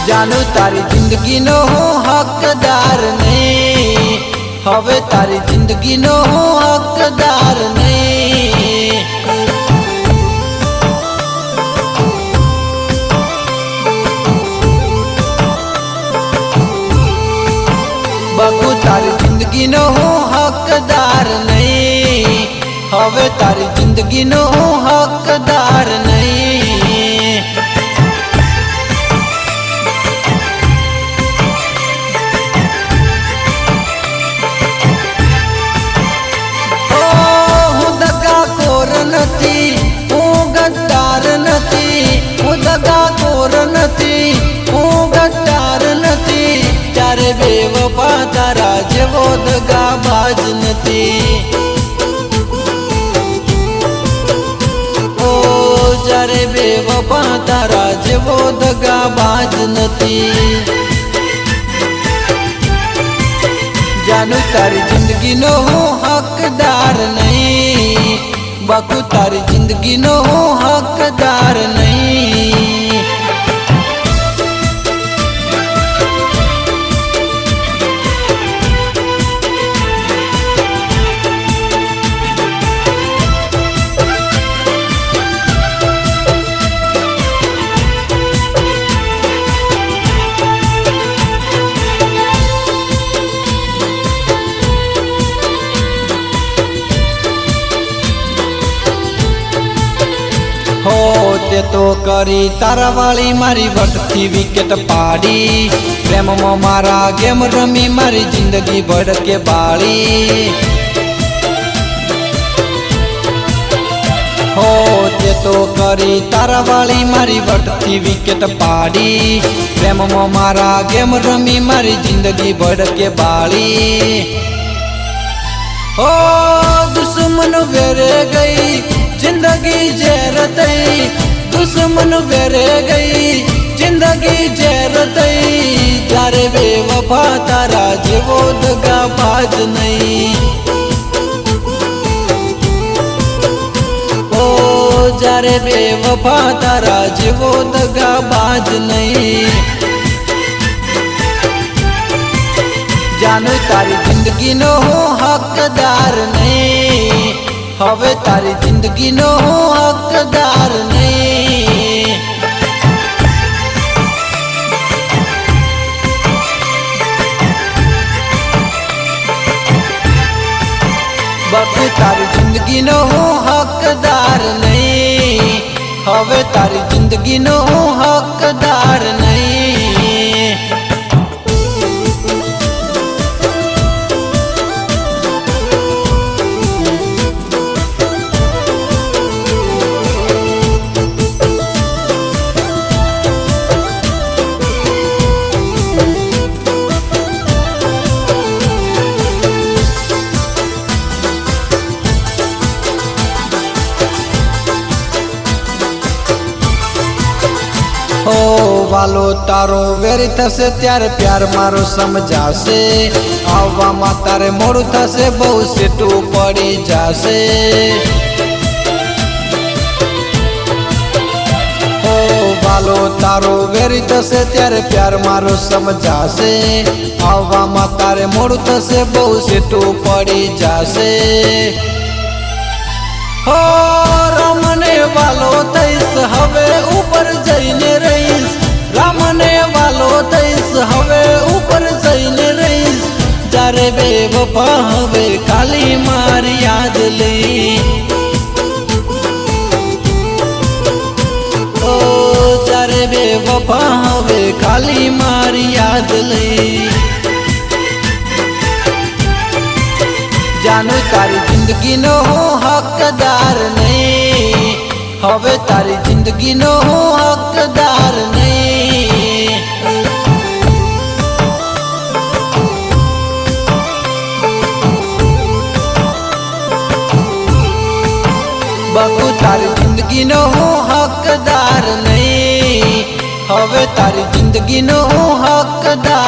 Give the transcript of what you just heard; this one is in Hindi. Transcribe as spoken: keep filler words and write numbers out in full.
जानू तारी जिंदगी नो हकदार नहीं, हवे तारी जिंदगी नो हकदार नहीं। बकू तारी जिंदगी नो हकदार नहीं, हवे तारी जिंदगी नो हकदार नहीं। चारे बेवफा तारा जेवो दगा बाज नती, ओ चारे बेवफा तारा जेवो दगा बाज नती। जानू तारी जिंदगी नो हकदार नहीं, बाकू तारी जिंदगी नो हकदार नहीं। होते तो करी तारा वाली मारी वटती विकेट पाड़ी, प्रेम में मारा गेम रमी मारी जिंदगी बढ़ के बाड़ी। होते तो करी तारा वाली मारी वटती विकेट पाड़ी, प्रेम में मारा गेम रमी मारी जिंदगी बढ़ के बाड़ी। ओ दुश्मन वेरे गई जिंदगी जहरतई, दुश्मन वेरे गई जिंदगी जहरतई। जारे बेवफा तारा जेवो दगा बाज नहीं, ओ जारे बेवफा तारा जेवो दगा बाज नहीं। जानू तारी जिंदगी नो हकदार नहीं, हवे तारी जिंदगी नो हकदार नहीं। बाकू तारी जिंदगी नो हकदार नहीं, हवे तारी जिंदगी नो हकदार नहीं। ओ वालो तारो वेरी थसे त्यारे प्यार मारो समझासे, आवा मा तारे मोड़ू थसे बहु सेटू पड़ी जासे। ओ वालो तारो वेरी थसे त्यारे प्यार मारो समझासे, आवा मा तारे मोड़ू थसे बहु सेटू पड़ी जासे। हो रमने वालो तैस हवे ऊपर जईने रईस, रमने वालो तैस हवे ऊपर जईने रईस। जारे बेवफा हवे खाली मारी याद ली, ओ जारे बेवफा हवे खाली मारी याद ली। जानू तारी जिंदगी नो हकदार नहीं, हवे तारी जिंदगी नो हकदार नहीं। बाकू तारी जिंदगी नो हकदार नहीं, हवे तारी जिंदगी नो हकदार